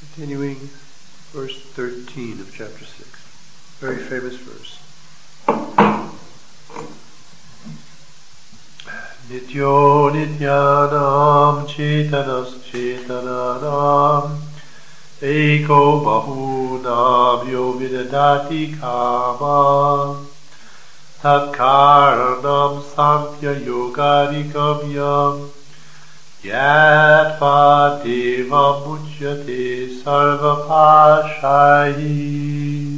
Continuing verse 13 of chapter 6. Very famous verse. Nityo nityanam chetanas chetananam eko bahunam yo vidadati kamam tatkaranam samkhya yogarikam yam Yatva deva muchyate sarvapashayi.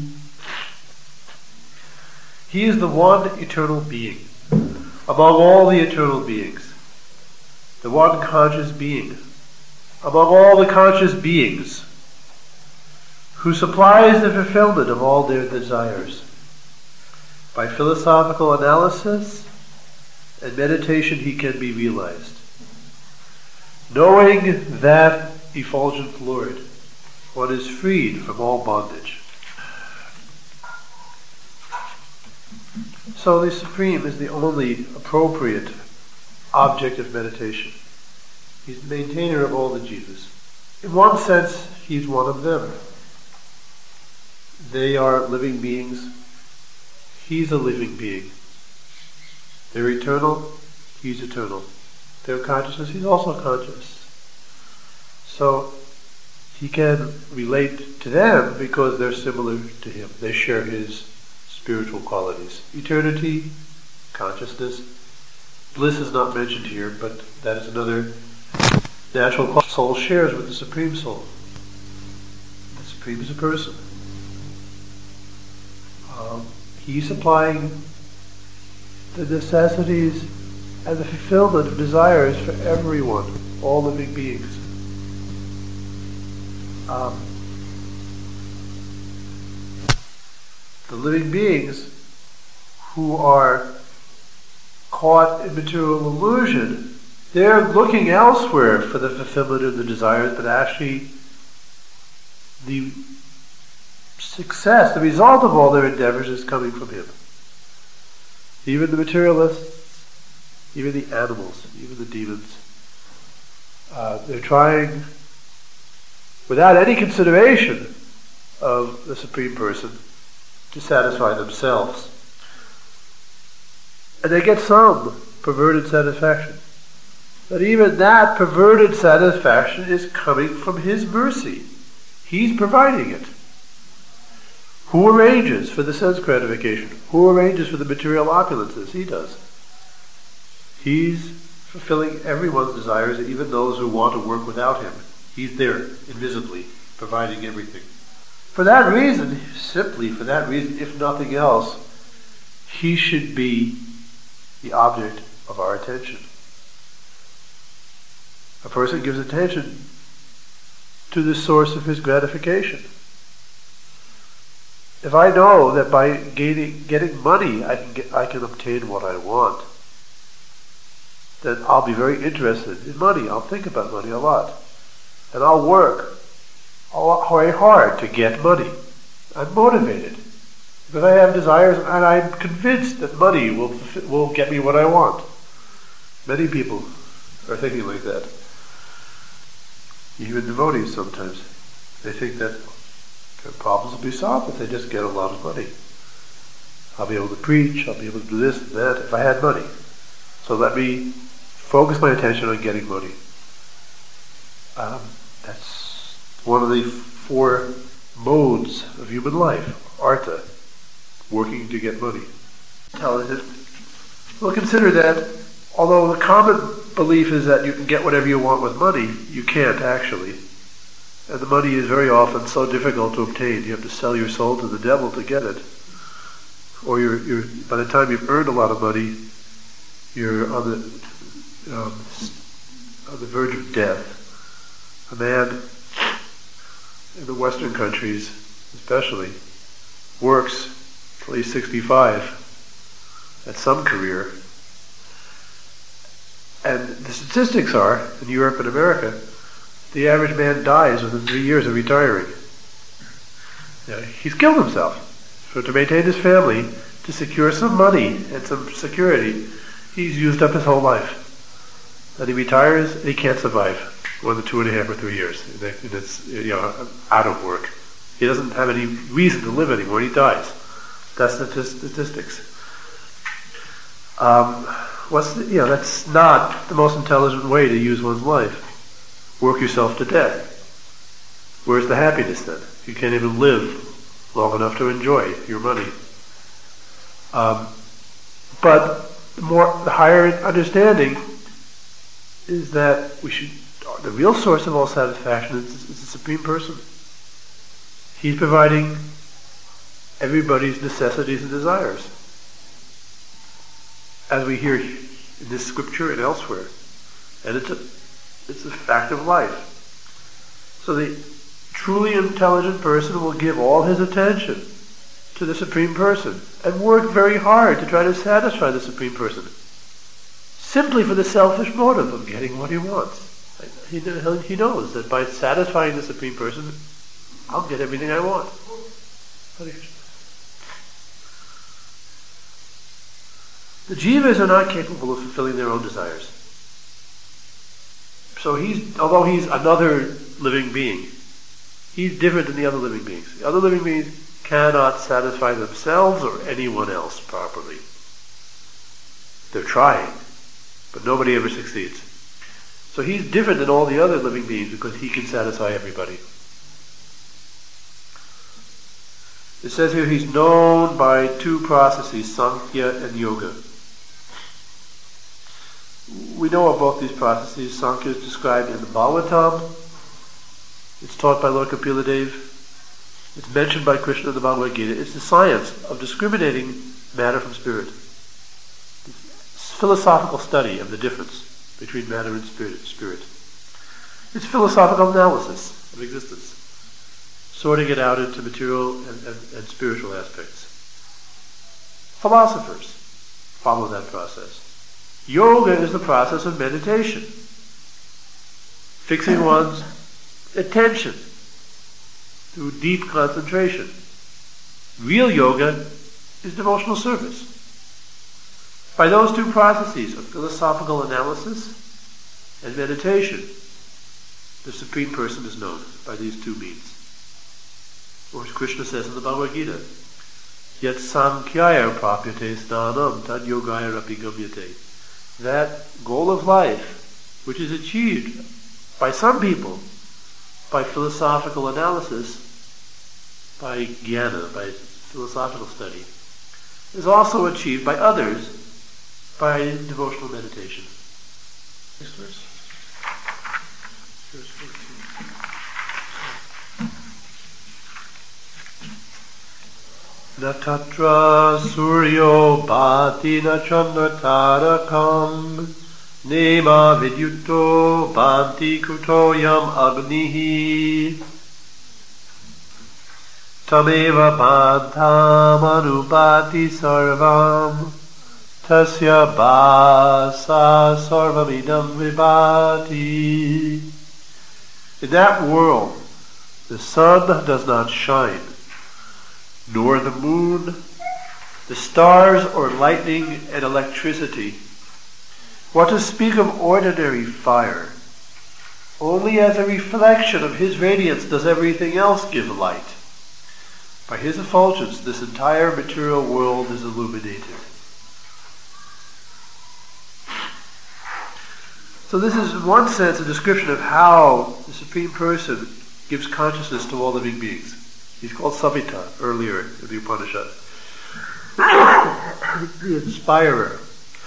He is the one eternal being, among all the eternal beings, the one conscious being, among all the conscious beings, who supplies the fulfillment of all their desires. By philosophical analysis and meditation he can be realized. Knowing that effulgent Lord, one is freed from all bondage. So the Supreme is the only appropriate object of meditation. He's the maintainer of all the jivas. In one sense, he's one of them. They are living beings. He's a living being. They're eternal. He's eternal. Their consciousness, he's also conscious. So he can relate to them because they're similar to him. They share his spiritual qualities. Eternity, consciousness. Bliss is not mentioned here, but that is another natural quality soul shares with the Supreme Soul. The Supreme is a person. He's supplying the necessities and the fulfillment of desires for everyone, all living beings. The living beings who are caught in material illusion, they're looking elsewhere for the fulfillment of the desires, but actually the success, the result of all their endeavors is coming from him. Even the materialists, even the animals, even the demons, they're trying, without any consideration of the Supreme Person, to satisfy themselves. And they get some perverted satisfaction. But even that perverted satisfaction is coming from his mercy. He's providing it. Who arranges for the sense gratification? Who arranges for the material opulences? He does. He's fulfilling everyone's desires, even those who want to work without him. He's there, invisibly, providing everything. For that reason, simply for that reason, if nothing else, he should be the object of our attention. A person gives attention to the source of his gratification. If I know that by getting money I can obtain what I want, then I'll be very interested in money. I'll think about money a lot. And I'll work very hard to get money. I'm motivated. Because I have desires and I'm convinced that money will get me what I want. Many people are thinking like that. Even devotees sometimes. They think that their problems will be solved if they just get a lot of money. I'll be able to preach, I'll be able to do this and that if I had money. So let me focus my attention on getting money. That's one of the four modes of human life. Artha, working to get money. Well, consider that although the common belief is that you can get whatever you want with money, you can't actually. And the money is very often so difficult to obtain. You have to sell your soul to the devil to get it. Or you're by the time you've earned a lot of money, you're on the verge of death. A man in the Western countries, especially, works till he's 65 at some career. And the statistics are, in Europe and America, the average man dies within 3 years of retiring. He's killed himself. So to maintain his family, to secure some money and some security, he's used up his whole life. And he retires and he can't survive. more than 2.5 or 3 years. And it's out of work. He doesn't have any reason to live anymore. He dies. That's the statistics. That's not the most intelligent way to use one's life. Work yourself to death. Where's the happiness then? You can't even live long enough to enjoy your money. But the higher understanding is that the real source of all satisfaction is the Supreme Person. He's providing everybody's necessities and desires, as we hear in this scripture and elsewhere. And it's a fact of life. So the truly intelligent person will give all his attention to the Supreme Person and work very hard to try to satisfy the Supreme Person, simply for the selfish motive of getting what he wants. He knows that by satisfying the Supreme Person, I'll get everything I want. The jivas are not capable of fulfilling their own desires. So although he's another living being, he's different than the other living beings. The other living beings cannot satisfy themselves or anyone else properly. They're trying, but nobody ever succeeds. So he's different than all the other living beings because he can satisfy everybody. It says here he's known by 2 processes, Sankhya and Yoga. We know of both these processes. Sankhya is described in the Bhagavatam. It's taught by Lord Kapila Dev. It's mentioned by Krishna in the Bhagavad Gita. It's the science of discriminating matter from spirit. It's philosophical study of the difference between matter and spirit. It's philosophical analysis of existence, sorting it out into material and spiritual aspects. Philosophers follow that process. Yoga is the process of meditation, fixing one's attention through deep concentration. Real yoga is devotional service. By those 2 processes of philosophical analysis and meditation, the Supreme Person is known by these 2 means. Or as Krishna says in the Bhagavad Gita, Yat samkhyaya prapyate snanam tad yogaya rapi gamyate. That goal of life, which is achieved by some people by philosophical analysis, by jnana, by philosophical study, is also achieved by others by devotional meditation. Next verse. Verse 14. Na tatra suryo bhati na chandra tarakam nema vidyuto bhanti kutoyam agnihi tameva bhantam anubhati sarvam tasya bhasa sarvamidam vibhati. In that world, the sun does not shine, nor the moon, the stars or lightning and electricity. What to speak of ordinary fire? Only as a reflection of his radiance does everything else give light. By his effulgence, this entire material world is illuminated. So this is, in one sense, a description of how the Supreme Person gives consciousness to all living beings. He's called Savita earlier in the Upanishad. The inspirer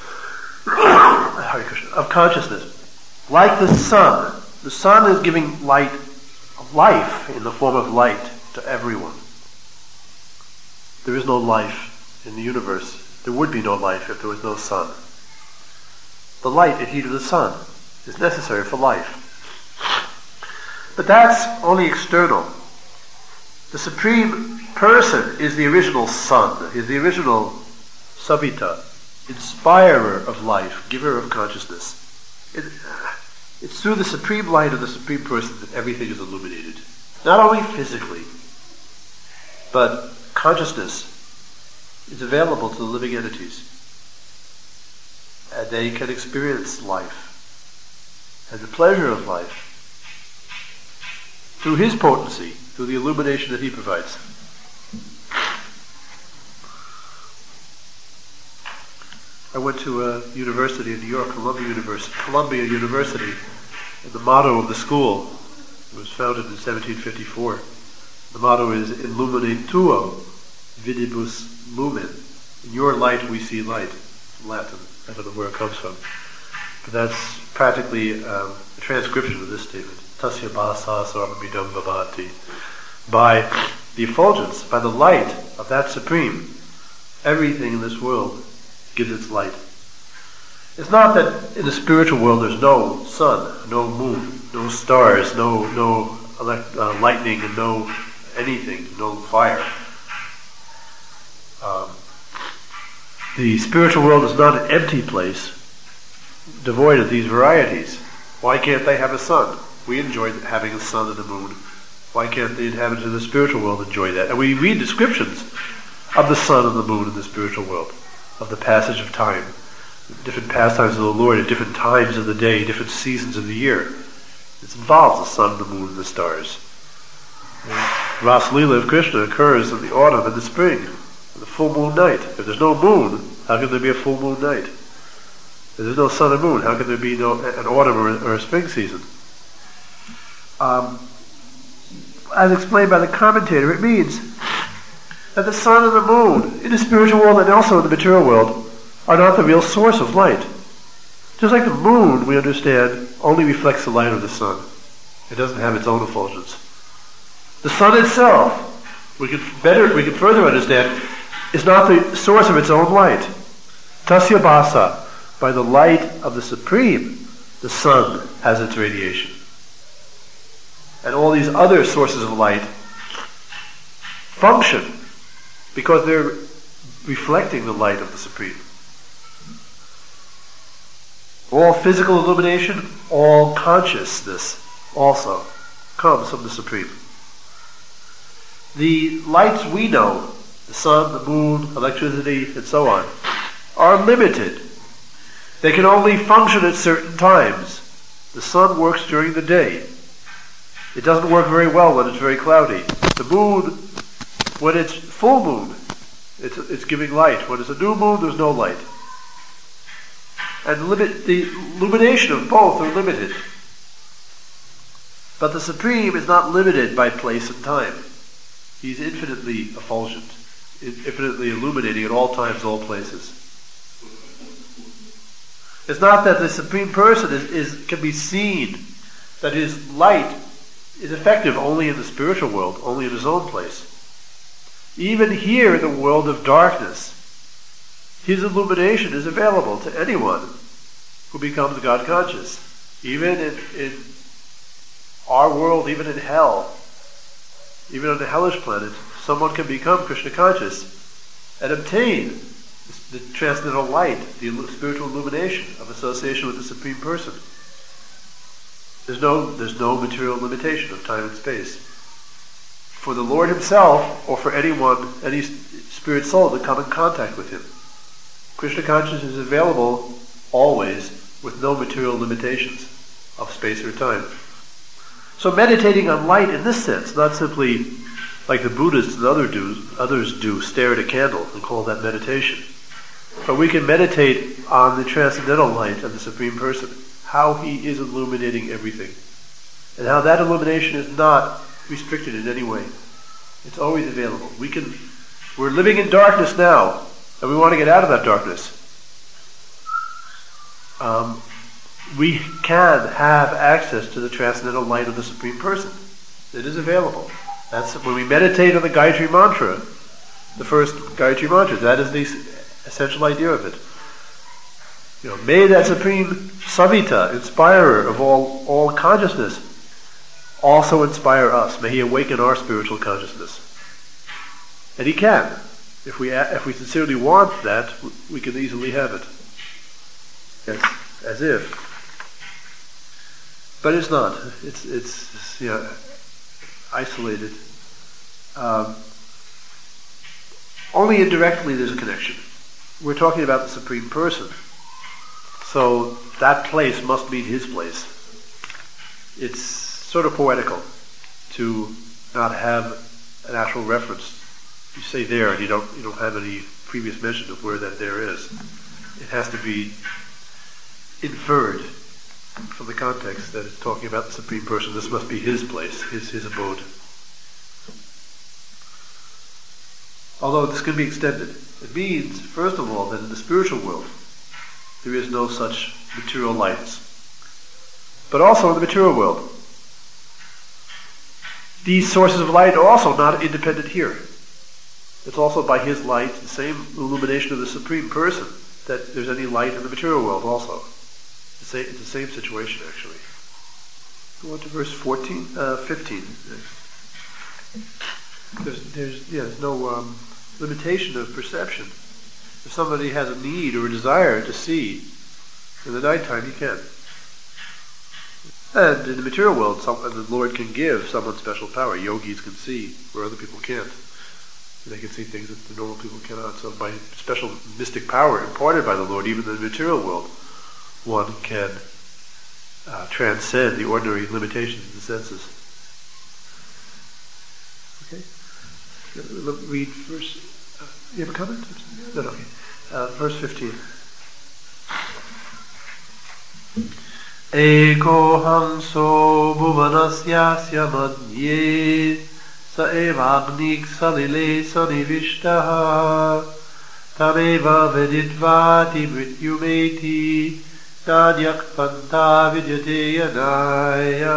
of consciousness. Like the sun is giving light of life in the form of light to everyone. There is no life in the universe. There would be no life if there was no sun. The light and heat of the sun is necessary for life. But that's only external. The Supreme Person is the original sun, is the original Savita, inspirer of life, giver of consciousness. It's through the supreme light of the Supreme Person that everything is illuminated. Not only physically, but consciousness is available to the living entities. And they can experience life and the pleasure of life through his potency, through the illumination that he provides. I went to a university in New York, Columbia University, and the motto of the school, it was founded in 1754. The motto is "Illumine tuo, vidibus lumen." In your light we see light. Latin. I don't know where it comes from. But that's practically a transcription of this statement. Tasya basa sarvamidam bhavati. By the effulgence, by the light of that Supreme, everything in this world gives its light. It's not that in the spiritual world there's no sun, no moon, no stars, no lightning, and no anything, no fire. The spiritual world is not an empty place, devoid of these varieties. Why can't they have a sun? We enjoy having a sun and a moon. Why can't the inhabitants of the spiritual world enjoy that? And we read descriptions of the sun and the moon in the spiritual world, of the passage of time, different pastimes of the Lord at different times of the day, different seasons of the year. It involves the sun, the moon, and the stars. Ras Leela of Krishna occurs in the autumn and the spring, the full moon night. If there's no moon, how can there be a full moon night? If there's no sun and moon, how can there be an autumn or a spring season? As explained by the commentator, it means that the sun and the moon, in the spiritual world and also in the material world, are not the real source of light. Just like the moon, we understand, only reflects the light of the sun. It doesn't have its own effulgence. The sun itself, we can further understand, is not the source of its own light. Tasya basa, by the light of the Supreme, the sun has its radiation. And all these other sources of light function because they're reflecting the light of the Supreme. All physical illumination, all consciousness also comes from the Supreme. The lights we know, the sun, the moon, electricity, and so on, are limited. They can only function at certain times. The sun works during the day. It doesn't work very well when it's very cloudy. The moon, when it's full moon, it's giving light. When it's a new moon, there's no light. And the illumination of both are limited. But the Supreme is not limited by place and time. He's infinitely effulgent, infinitely illuminating at all times, all places. It's not that the Supreme Person can be seen, that his light is effective only in the spiritual world, only in his own place. Even here in the world of darkness, his illumination is available to anyone who becomes God conscious. Even in our world, even in hell, even on the hellish planet, someone can become Krishna conscious and obtain the transcendental light, the spiritual illumination of association with the Supreme Person. There's no material limitation of time and space. For the Lord himself, or for anyone, any spirit soul to come in contact with him, Krishna consciousness is available always with no material limitations of space or time. So meditating on light in this sense, not simply like the Buddhists and others do, stare at a candle and call that meditation. But we can meditate on the transcendental light of the Supreme Person, how he is illuminating everything, and how that illumination is not restricted in any way. It's always available. We're living in darkness now, and we want to get out of that darkness. We can have access to the transcendental light of the Supreme Person. It is available. That's when we meditate on the Gayatri Mantra, the first Gayatri Mantra. That is the essential idea of it. May that Supreme Savita, inspirer of all consciousness, also inspire us. May he awaken our spiritual consciousness. And he can. If we sincerely want that, we can easily have it. Yes, as if. But it's not. It's isolated. Only indirectly there's a connection. We're talking about the Supreme Person. So that place must mean his place. It's sort of poetical. to not have an actual reference. You say there and you don't have any previous mention of where that there is. It has to be inferred from the context that it's talking about the Supreme Person. This must be his place, his abode. Although this can be extended. It means, first of all, that in the spiritual world there is no such material lights. But also in the material world, these sources of light are also not independent here. It's also by his light, the same illumination of the Supreme Person, that there's any light in the material world also. It's the same situation, actually. Go on to verse 15. There's no limitation of perception. If somebody has a need or a desire to see in the nighttime, he can. And in the material world, the Lord can give someone special power. Yogis can see where other people can't. They can see things that the normal people cannot. So by special mystic power imparted by the Lord, even in the material world, one can transcend the ordinary limitations of the senses. Okay? Read verse... you have a comment? No, okay. Verse 15. Eko hamso bhuvanasya madhye sa evagnik salile sanivishtaha tameva vedidvati mrityumeti nadyak panta vidyate yanaya.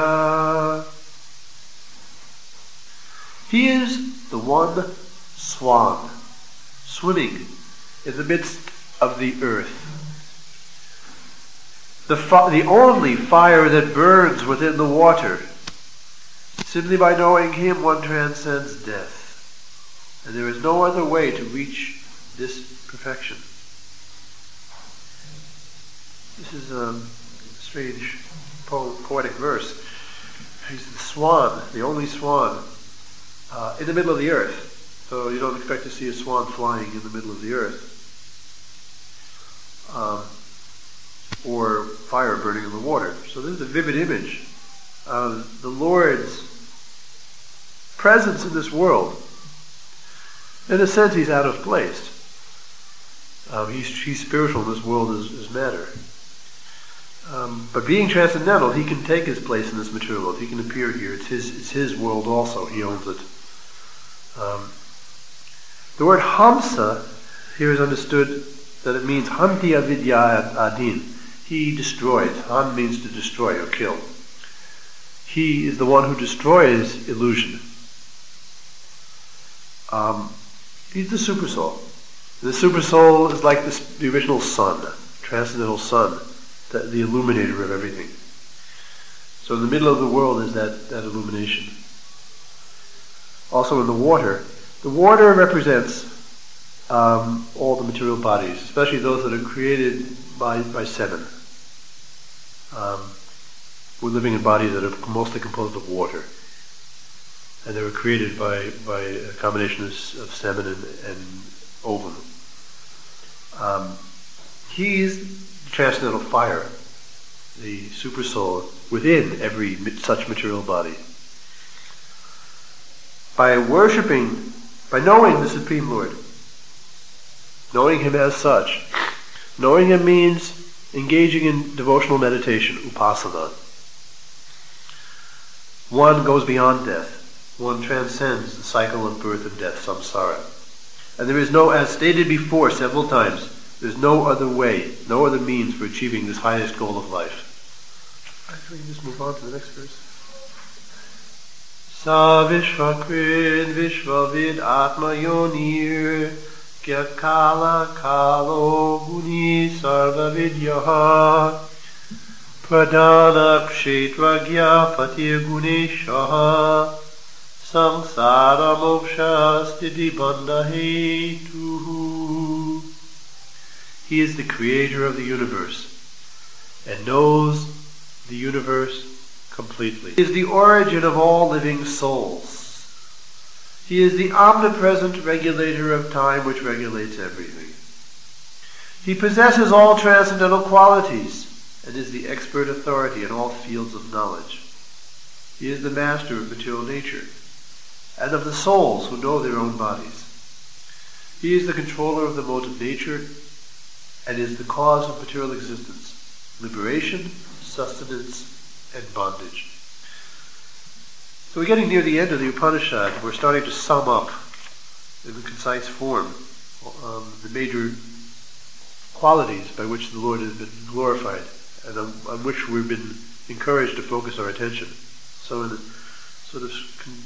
He is the one swan swimming in the midst of the earth. The only fire that burns within the water. Simply by knowing him, one transcends death. And there is no other way to reach this perfection. This is a strange poetic verse. He's the swan, the only swan, in the middle of the earth. So you don't expect to see a swan flying in the middle of the earth. Or fire burning in the water. So this is a vivid image of the Lord's presence in this world. In a sense, he's out of place. He's spiritual, this world is matter. But being transcendental, he can take his place in this material world. He can appear here. It's his world also. He owns it. The word Hamsa here is understood that it means Hanti avidya adin. He destroys. Han means to destroy or kill. He is the one who destroys illusion. He's the Supersoul. The Supersoul is like the original sun, transcendental sun, the illuminator of everything. So in the middle of the world is that illumination. Also in the water represents all the material bodies, especially those that are created by seven. We're living in bodies that are mostly composed of water, and they were created by a combination of semen and ovum. He's the transcendental fire, the Supersoul within every such material body. By knowing the Supreme Lord, knowing him as such, knowing him means engaging in devotional meditation, upasana. One goes beyond death. One transcends the cycle of birth and death, samsara. And there is no, as stated before several times, there's no other way, no other means for achieving this highest goal of life. Actually, we can just move on to the next verse. Sa vishvakrid vishvavid atma yonir kyakala kalo guni sarva vidyaha pradana kshetragya patir guneshaha samsara moksha stiti bandha hetu. He is the creator of the universe and knows the universe completely. He is the origin of all living souls. He is the omnipresent regulator of time which regulates everything. He possesses all transcendental qualities and is the expert authority in all fields of knowledge. He is the master of material nature and of the souls who know their own bodies. He is the controller of the modes of nature and is the cause of material existence, liberation, sustenance, and bondage. So we're getting near the end of the Upanishad. We're starting to sum up in a concise form the major qualities by which the Lord has been glorified and on which we've been encouraged to focus our attention. So in a sort of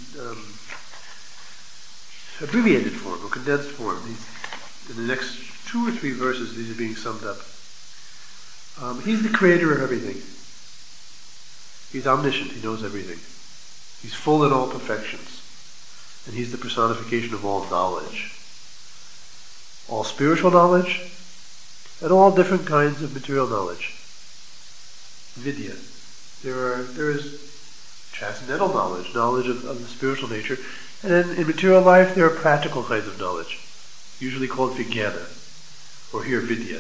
abbreviated form or condensed form, in the next 2 or 3 verses these are being summed up. He's the creator of everything. He's omniscient, he knows everything. He's full in all perfections. And he's the personification of all knowledge. All spiritual knowledge, and all different kinds of material knowledge. Vidya. There is transcendental knowledge of the spiritual nature, and then in material life there are practical kinds of knowledge, usually called vijnana, or here vidya.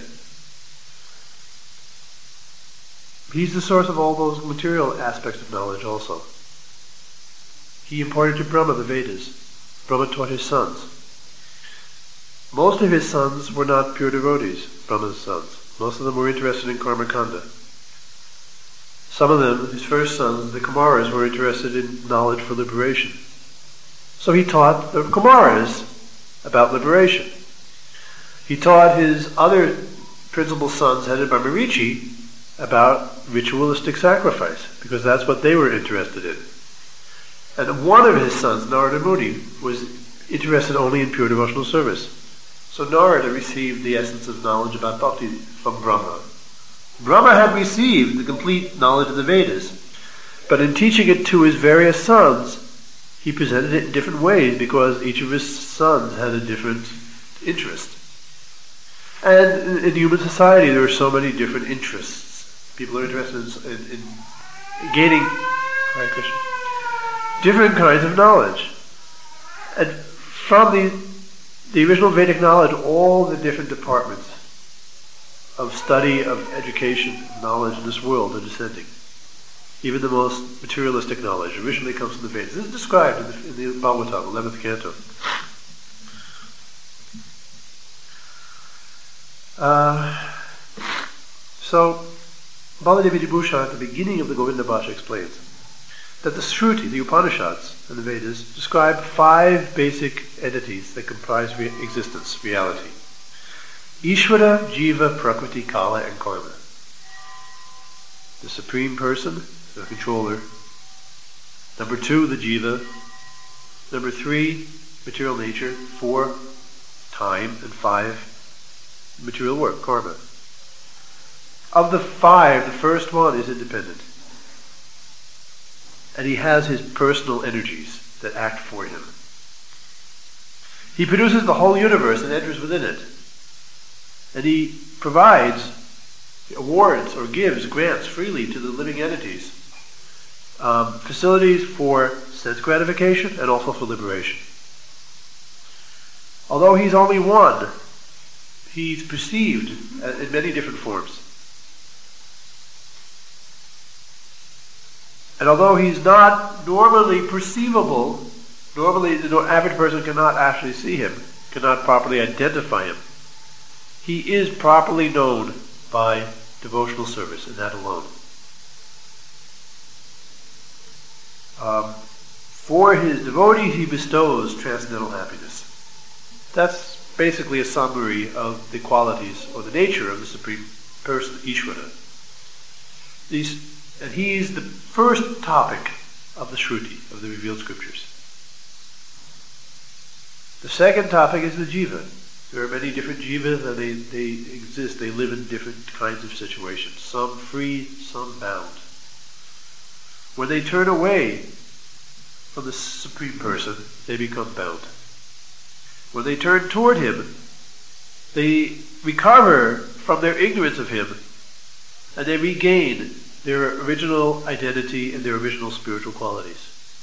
He's the source of all those material aspects of knowledge also. He imparted to Brahma the Vedas. Brahma taught his sons. Most of his sons were not pure devotees, Brahma's sons. Most of them were interested in karma kanda. Some of them, his first sons, the Kumaras, were interested in knowledge for liberation. So he taught the Kumaras about liberation. He taught his other principal sons, headed by Marichi, about ritualistic sacrifice, because that's what they were interested in. And one of his sons, Narada Muni, was interested only in pure devotional service. So Narada received the essence of knowledge about bhakti from Brahma. Brahma had received the complete knowledge of the Vedas, but in teaching it to his various sons, he presented it in different ways because each of his sons had a different interest. And in human society there are so many different interests. People are interested in gaining Hare Krishna, different kinds of knowledge. And from the original Vedic knowledge, all the different departments of study, of education, knowledge in this world are descending. Even the most materialistic knowledge originally comes from the Vedas. This is described in the Bhagavatam, 11th canto. So, Baladevi Vibhushan at the beginning of the Govinda Bhasha explains that the Shruti, the Upanishads and the Vedas, describe 5 basic entities that comprise existence, reality. Ishvara, Jiva, Prakriti, Kala, and Karma. The Supreme Person, the controller. Number 2, the Jiva. Number 3, material nature. 4, time. And 5, material work, karma. Of the 5, the first one is independent. And he has his personal energies that act for him. He produces the whole universe and enters within it. And he provides, awards or gives grants freely to the living entities, facilities for sense gratification and also for liberation. Although he's only one, he's perceived in many different forms. And although he's not normally perceivable, normally the average person cannot actually see him, cannot properly identify him, he is properly known by devotional service, and that alone. For his devotees, he bestows transcendental happiness. That's basically a summary of the qualities or the nature of the Supreme Person, Ishvara. And he's the first topic of the Shruti, of the revealed scriptures. The second topic is the Jiva. There are many different jivas, and they exist. They live in different kinds of situations. Some free, some bound. When they turn away from the Supreme Person, they become bound. When they turn toward him, they recover from their ignorance of him, and they regain their original identity and their original spiritual qualities.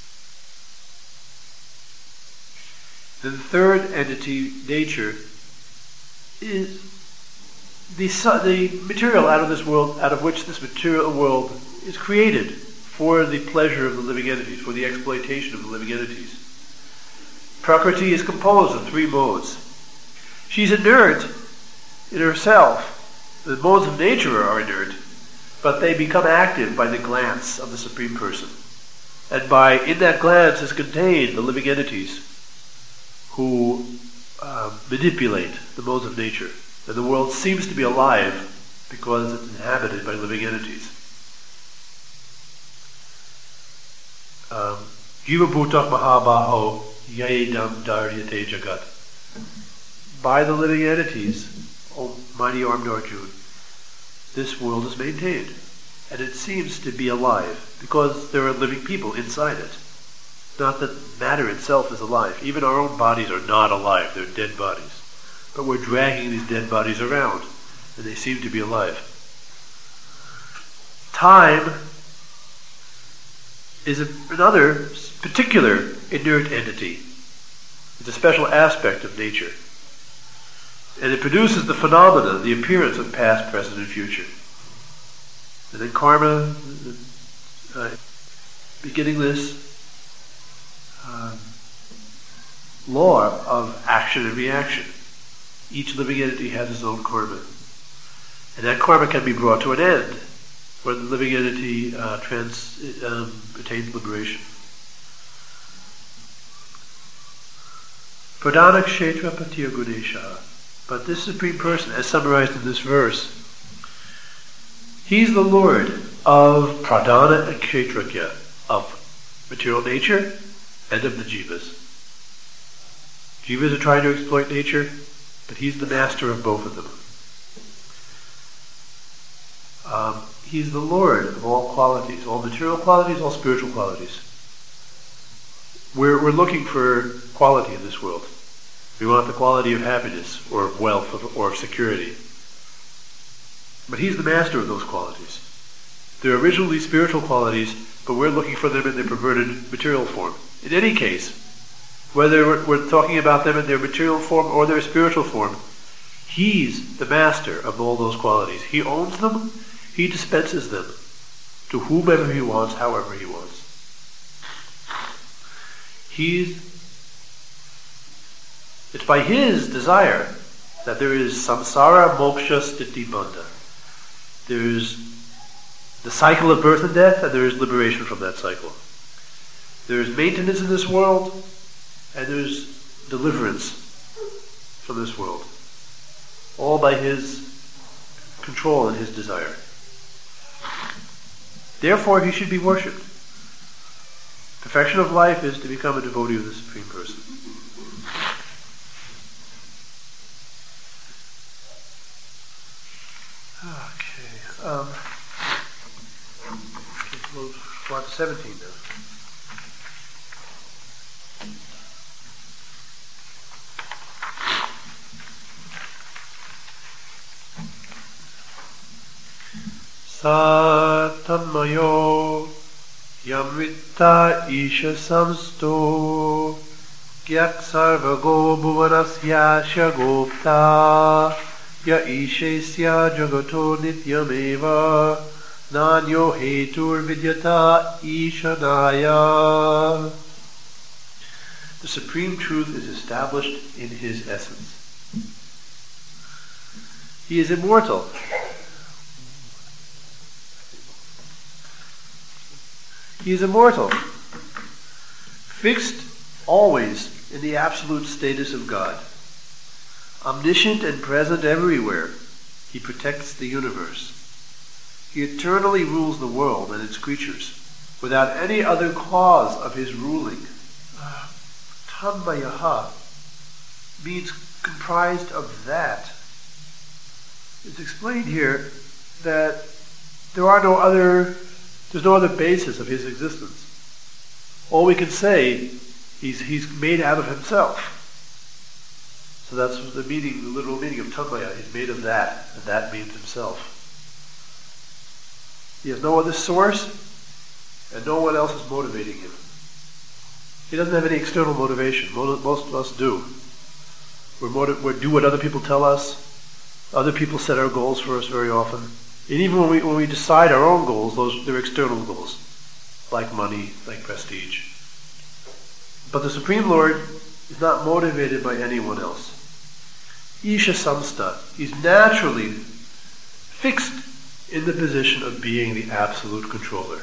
The third entity, nature, is the material out of this world, out of which this material world is created for the pleasure of the living entities, for the exploitation of the living entities. Prakriti is composed of three modes. She's inert in herself. The modes of nature are inert, but they become active by the glance of the Supreme Person. And in that glance is contained the living entities who manipulate the modes of nature. And the world seems to be alive because it's inhabited by living entities. Jiva Bhutak Mahabaho Yedam Daryate Jagat. By the living entities, O mighty armed Arjuna, this world is maintained. And it seems to be alive because there are living people inside it. Not that matter itself is alive. Even our own bodies are not alive. They're dead bodies. But we're dragging these dead bodies around, and they seem to be alive. Time is another particular inert entity. It's a special aspect of nature. And it produces the phenomena, the appearance of past, present, and future. And then karma, beginningless law of action and reaction. Each living entity has its own karma. And that karma can be brought to an end when the living entity attains liberation. Pradhana Kshetra Patir Gunesha. But this Supreme Person, as summarized in this verse, He's the Lord of Pradhana and Kshetrakya, of material nature and of the jivas. Jivas are trying to exploit nature, but He's the master of both of them. He's the Lord of all qualities, all material qualities, all spiritual qualities. We're looking for quality in this world. We want the quality of happiness, or of wealth, or of security. But He's the master of those qualities. They're originally spiritual qualities, but we're looking for them in their perverted material form. In any case, whether we're talking about them in their material form or their spiritual form, He's the master of all those qualities. He owns them. He dispenses them to whomever He wants, however He wants. It's by His desire that there is samsara moksha sthiti bandha. There's the cycle of birth and death, and there is liberation from that cycle. There's maintenance in this world, and there's deliverance from this world. All by His control and His desire. Therefore, He should be worshipped. Perfection of life is to become a devotee of the Supreme Person. Okay, we'll go on to 17 now. Satanmayo yamvitta isha samsto gyak sarvago bhuvanasya shagopta ya ishesya jagato nityameva nanyo hetur vidyata ishanaya. The Supreme Truth is established in His essence. He is immortal. He is immortal, fixed always in the absolute status of God. Omniscient and present everywhere, He protects the universe. He eternally rules the world and its creatures, without any other cause of His ruling. Tanmayaha means comprised of that. It's explained here that there's no other basis of His existence. All we can say, He's made out of Himself. So that's the literal meaning of Tanmaya. He's made of that, and that means Himself. He has no other source, and no one else is motivating Him. He doesn't have any external motivation. Most of us do. We do what other people tell us. Other people set our goals for us very often. And even when we decide our own goals, they're external goals. like money, like prestige. But the Supreme Lord is not motivated by anyone else. Isha Samsta, he's naturally fixed in the position of being the absolute controller.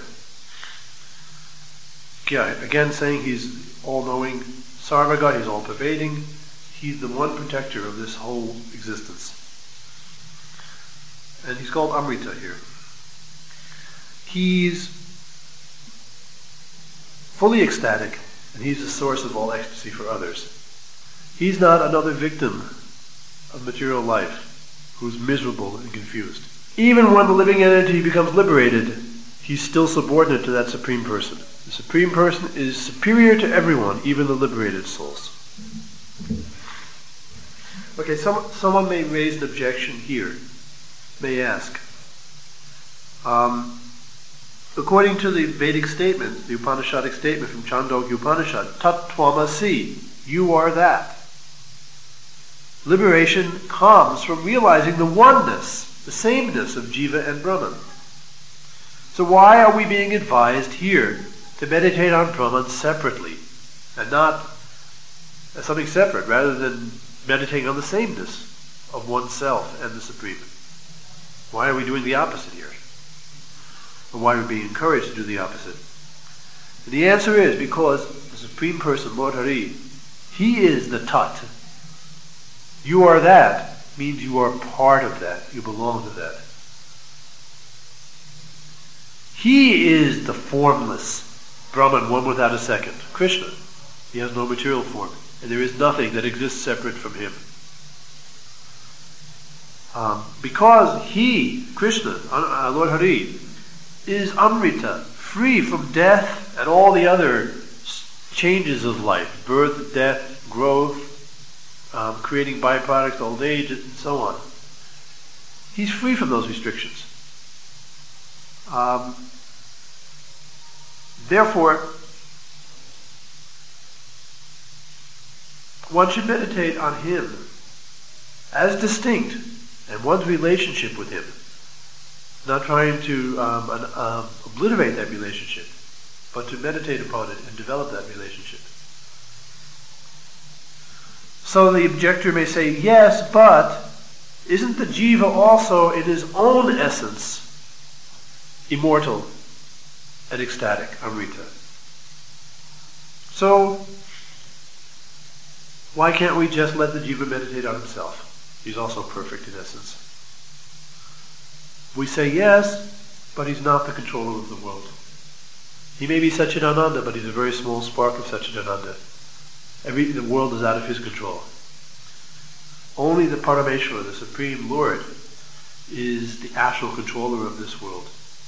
Again saying he's all-knowing, Sarvaga, he's all-pervading, he's the one protector of this whole existence. And he's called Amrita here. He's fully ecstatic, and he's the source of all ecstasy for others. He's not another victim of material life who's miserable and confused. Even when the living entity becomes liberated, he's still subordinate to that Supreme Person. The Supreme Person is superior to everyone, even the liberated souls. Okay, someone may raise an objection here, may ask. According to the Vedic statement, the Upanishadic statement from Chandogya Upanishad, Tat Tvamasi, you are that. Liberation comes from realizing the oneness, the sameness of Jiva and Brahman. So why are we being advised here to meditate on Brahman separately, and not as something separate, rather than meditating on the sameness of oneself and the Supreme? Why are we doing the opposite here? Or why are we being encouraged to do the opposite? And the answer is because the Supreme Person, Lord Hari, He is the Tat. You are that means you are part of that. You belong to that. He is the formless Brahman, one without a second. Krishna, he has no material form, and there is nothing that exists separate from him. Because he, Krishna, Lord Hari, is Amrita, free from death and all the other changes of life, birth, death, growth, creating byproducts, old age, and so on. He's free from those restrictions. Therefore, one should meditate on him as distinct and one's relationship with him, not trying to obliterate that relationship, but to meditate upon it and develop that relationship. So the objector may say, yes, but isn't the jiva also in his own essence immortal and ecstatic, Amrita? So why can't we just let the jiva meditate on himself? He's also perfect in essence. We say yes, but he's not the controller of the world. He may be Satchidananda, but he's a very small spark of Satchidananda. The world is out of his control. Only the Parameshwara, the Supreme Lord, is the actual controller of this world.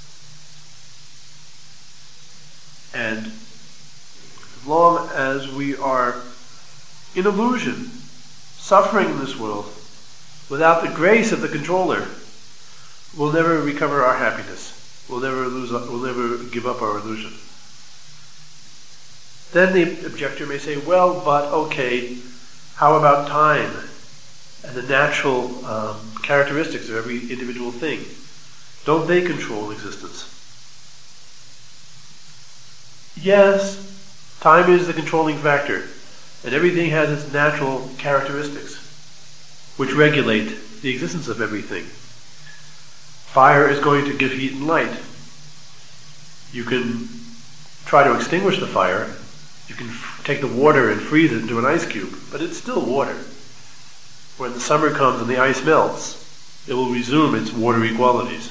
And as long as we are in illusion, suffering in this world, without the grace of the controller, we'll never recover our happiness. We'll never give up our illusion. Then the objector may say, well, but okay, how about time and the natural characteristics of every individual thing? Don't they control existence? Yes, time is the controlling factor, and everything has its natural characteristics, which regulate the existence of everything. Fire is going to give heat and light. You can try to extinguish the fire. You can take the water and freeze it into an ice cube, but it's still water. When the summer comes and the ice melts, it will resume its watery qualities.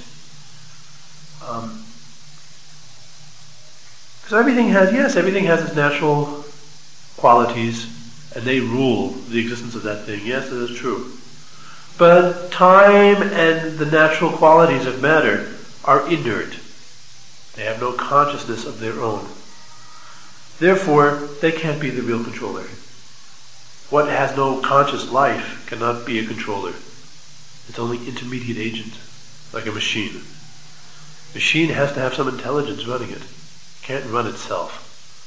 So everything has its natural qualities, and they rule the existence of that thing. Yes, that is true. But time and the natural qualities of matter are inert. They have no consciousness of their own. Therefore, they can't be the real controller. What has no conscious life cannot be a controller. It's only intermediate agent, like a machine. Machine has to have some intelligence running it. It can't run itself.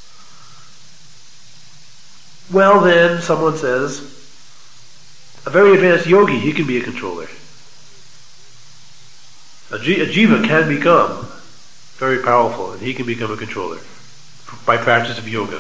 Well then, someone says, a very advanced yogi, he can be a controller. A jiva can become very powerful, and he can become a controller by practice of yoga.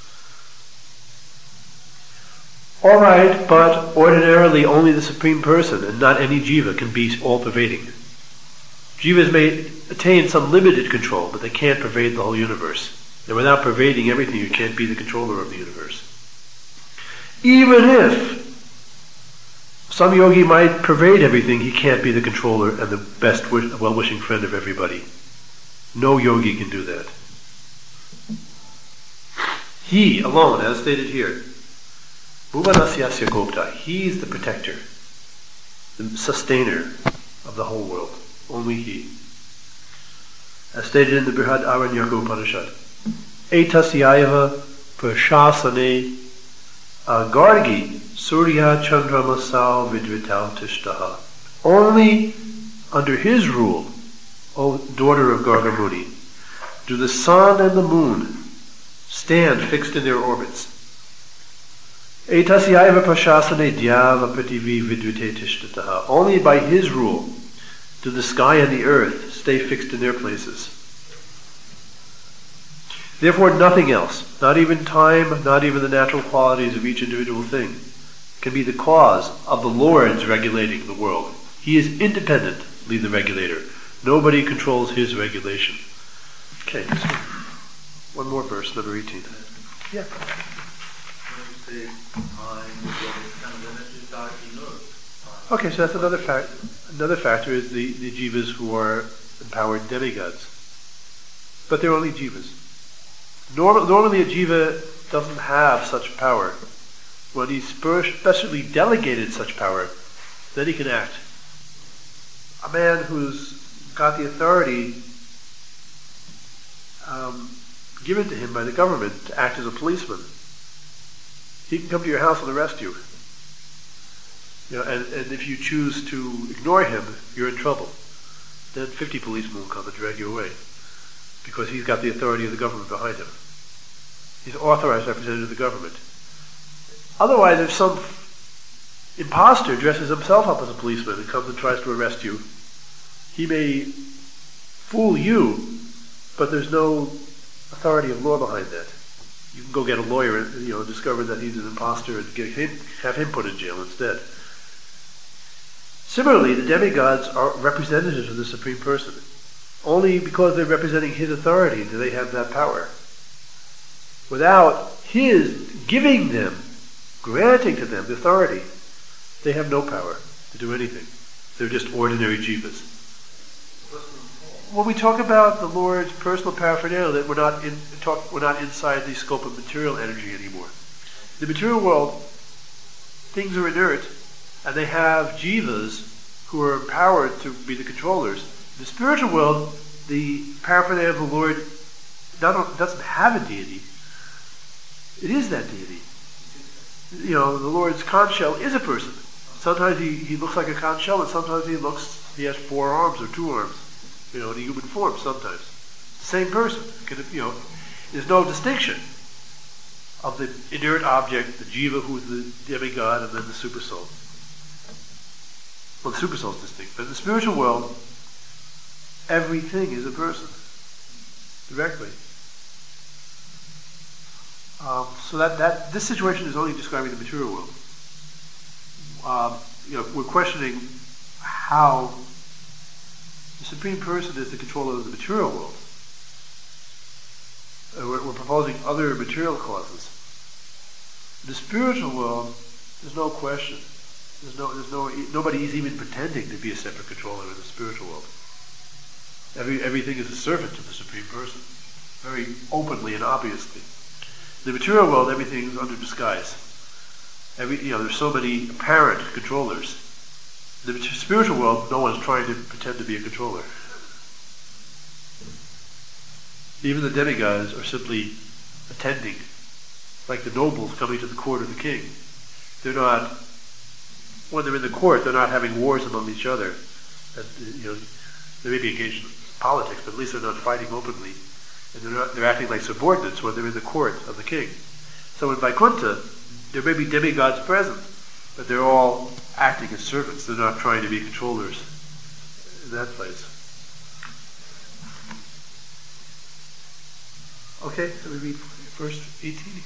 All right, but ordinarily only the Supreme Person and not any jiva can be all-pervading. Jivas may attain some limited control, but they can't pervade the whole universe. And without pervading everything, you can't be the controller of the universe. Even if some yogi might pervade everything, he can't be the controller and the best well-wishing friend of everybody. No yogi can do that. He alone, as stated here, Bhuvanasyasya Gopta, he is the protector, the sustainer of the whole world. Only he. As stated in the Brihad Aranyaka Upanishad, Etasyaiva prashasane Gargi Surya Chandramasao Vidritau Tishtaha. Only under his rule, O daughter of Gargamuni, do the sun and the moon stand fixed in their orbits. Etasyaiva prashasane Dhyava Prativi Vidrite Tishtataha. Only by his rule do the sky and the earth stay fixed in their places. Therefore nothing else, not even time, not even the natural qualities of each individual thing, can be the cause of the Lord's regulating the world. He is independently the regulator. Nobody controls his regulation. Okay, one more verse, number 18. Yeah. Okay, so that's another fact. Another factor is the jivas who are empowered demigods. But they're only jivas. Normally a jiva doesn't have such power. When he's specially delegated such power, then he can act. A man who's got the authority given to him by the government to act as a policeman, he can come to your house and arrest you. And if you choose to ignore him, you're in trouble. Then 50 policemen will come and drag you away, because he's got the authority of the government behind him. He's authorized representative of the government. Otherwise, if some imposter dresses himself up as a policeman and comes and tries to arrest you, he may fool you, but there's no authority of law behind that. You can go get a lawyer and discover that he's an imposter and have him put in jail instead. Similarly, the demigods are representatives of the Supreme Person. Only because they're representing his authority do they have that power. Without his giving them, granting to them the authority, they have no power to do anything. They're just ordinary jivas. When we talk about the Lord's personal paraphernalia, that we're not inside the scope of material energy anymore. In the material world, things are inert, and they have jivas who are empowered to be the controllers. In the spiritual world, the paraphernalia of the Lord doesn't have a deity. It is that deity. The Lord's conch shell is a person. Sometimes he looks like a conch shell, and sometimes he has 4 arms or 2 arms. In a human form sometimes. The same person. There's no distinction of the inert object, the jiva who's the demigod, and then the supersoul. Well, the supersoul is distinct. But in the spiritual world, everything is a person. Directly. So that this situation is only describing the material world. We're questioning how the Supreme Person is the controller of the material world. We're proposing other material causes. In the spiritual world, there's no question. Nobody is even pretending to be a separate controller in the spiritual world. Everything is a servant to the Supreme Person, very openly and obviously. In the material world, everything is under disguise. There's so many apparent controllers. In the spiritual world, no one's trying to pretend to be a controller. Even the demigods are simply attending, like the nobles coming to the court of the king. They're not, when they're in the court, they're not having wars among each other. There may be occasional politics, but at least they're not fighting openly. And they're acting like subordinates when they're in the court of the king. So in Vaikuntha, there may be demigods present, but they're all acting as servants. They're not trying to be controllers in that place. Okay, let me read verse 18 here.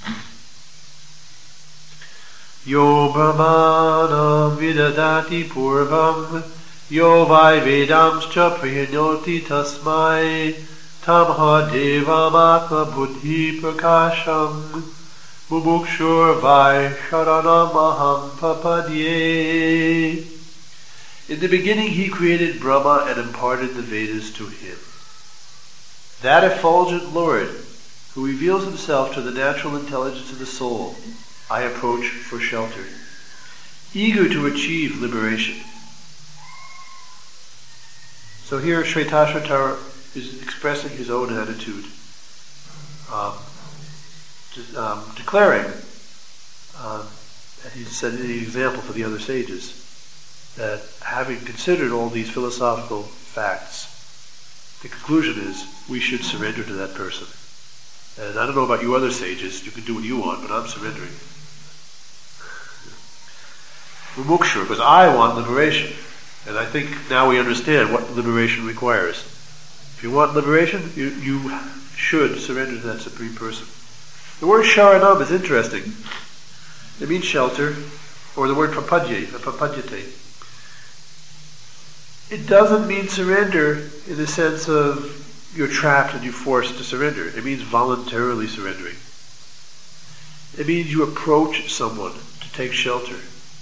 Yo brahmanam vidadati purvam yo vai vedamscha priyanoti tasmai tamha devam atma buddhi prakasham mumukshur vai sharanamaham papadye. In the beginning he created Brahma and imparted the Vedas to him. That effulgent Lord, who reveals himself to the natural intelligence of the soul, I approach for shelter, eager to achieve liberation. So here Shvetashvatara is expressing his own attitude, declaring, and he's setting the example for the other sages, that having considered all these philosophical facts, the conclusion is we should surrender to that person. And I don't know about you other sages, you can do what you want, but I'm surrendering. Mumukshur, because I want liberation. And I think now we understand what liberation requires. If you want liberation, you should surrender to that Supreme Person. The word sharanam is interesting. It means shelter, or the word prapadyate. It doesn't mean surrender in the sense of you're trapped and you're forced to surrender. It means voluntarily surrendering. It means you approach someone to take shelter.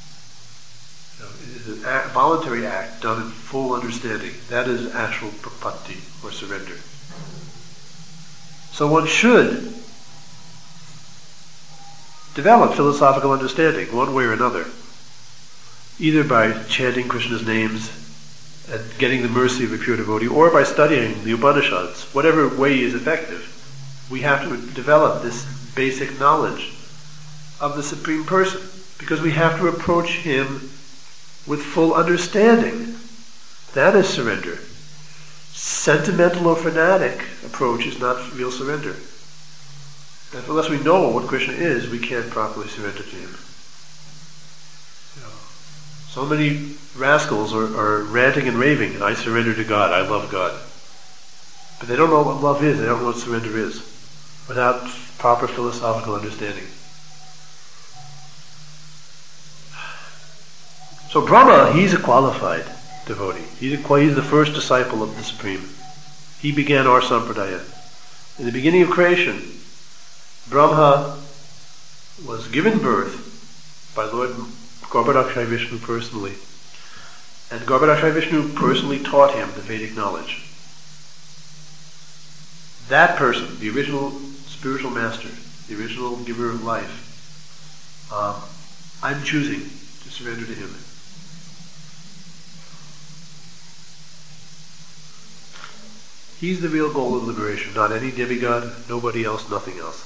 It is a voluntary act done in full understanding. That is actual prapatti, or surrender. So one should develop philosophical understanding one way or another, either by chanting Krishna's names and getting the mercy of a pure devotee, or by studying the Upanishads. Whatever way is effective, we have to develop this basic knowledge of the Supreme Person, because we have to approach him with full understanding. That is surrender. Sentimental or fanatic approach is not real surrender. And unless we know what Krishna is, we can't properly surrender to him. So many rascals are ranting and raving, I surrender to God, I love God. But they don't know what love is, they don't know what surrender is, without proper philosophical understanding. So Brahma, he's a qualified devotee. He's the first disciple of the Supreme. He began our sampradaya. In the beginning of creation, Brahma was given birth by Lord Garbhodakshaya Vishnu personally. And Garbhodakshaya Vishnu personally taught him the Vedic knowledge. That person, the original spiritual master, the original giver of life, I'm choosing to surrender to him. He's the real goal of liberation, not any demigod, nobody else, nothing else.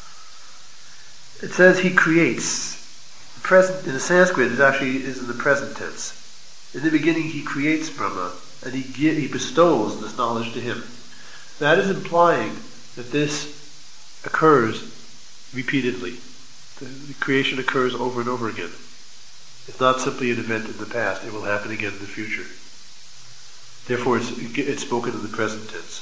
It says he creates. Present in the Sanskrit, it actually is in the present tense. In the beginning, he creates Brahma, and he bestows this knowledge to him. That is implying that this occurs repeatedly. The creation occurs over and over again. It's not simply an event in the past; it will happen again in the future. Therefore, it's spoken in the present tense.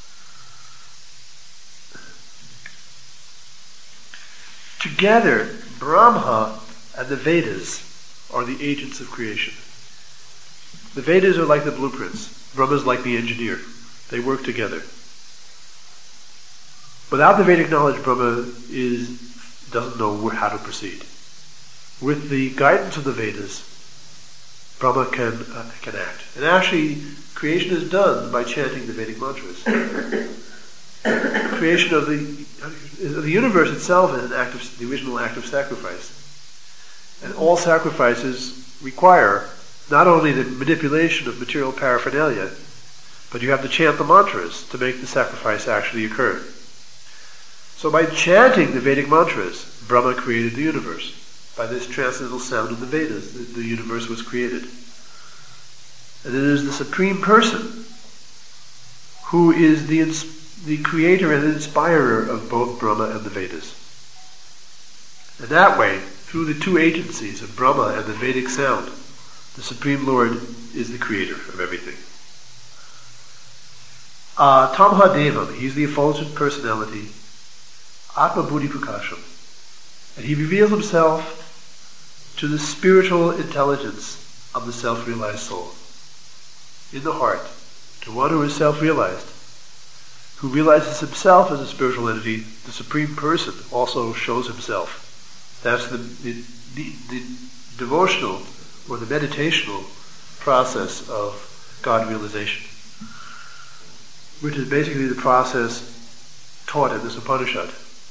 Together, Brahma and the Vedas are the agents of creation. The Vedas are like the blueprints. Brahma is like the engineer. They work together. Without the Vedic knowledge, Brahma doesn't know how to proceed. With the guidance of the Vedas, Brahma can act. And actually, creation is done by chanting the Vedic mantras. Creation of the universe itself is the original act of sacrifice. And all sacrifices require not only the manipulation of material paraphernalia, but you have to chant the mantras to make the sacrifice actually occur. So by chanting the Vedic mantras, Brahma created the universe. By this transcendental sound of the Vedas, the universe was created. And it is the Supreme Person who is the creator and inspirer of both Brahma and the Vedas. And that way, through the two agencies of Brahma and the Vedic sound, the Supreme Lord is the creator of everything. Tamha Devam, he's the effulgent personality, Atma Buddhi Prakasham. And he reveals himself to the spiritual intelligence of the self-realized soul. In the heart, to one who is self-realized, who realizes himself as a spiritual entity, the Supreme Person also shows himself. That's the devotional or the meditational process of God realization, which is basically the process taught in this Upanishad.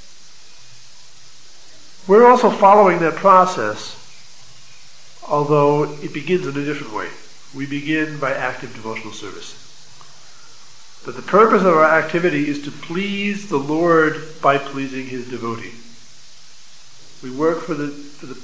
We're also following that process, although it begins in a different way. We begin by active devotional service. But the purpose of our activity is to please the Lord by pleasing His devotee. We work for the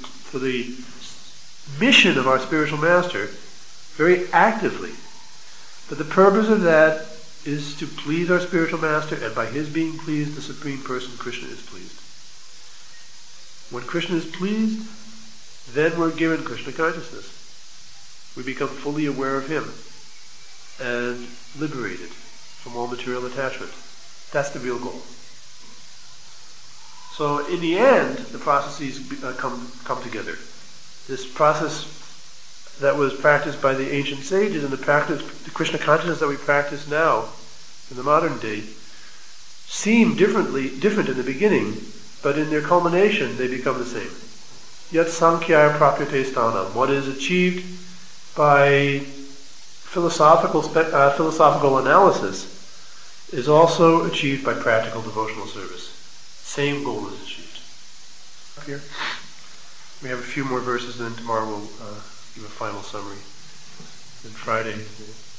mission of our spiritual master very actively. But the purpose of that is to please our spiritual master, and by his being pleased, the Supreme Person, Krishna, is pleased. When Krishna is pleased, then we're given Krishna consciousness. We become fully aware of him and liberated from all material attachment. That's the real goal. So in the end, the processes come together. This process that was practiced by the ancient sages and the Krishna consciousness that we practice now in the modern day seem different in the beginning, but in their culmination they become the same. Yat sankhya prapyate sthanam. What is achieved by philosophical analysis is also achieved by practical devotional service. Same goal is achieved. Up here, we have a few more verses, and then tomorrow we'll give a final summary. And Friday.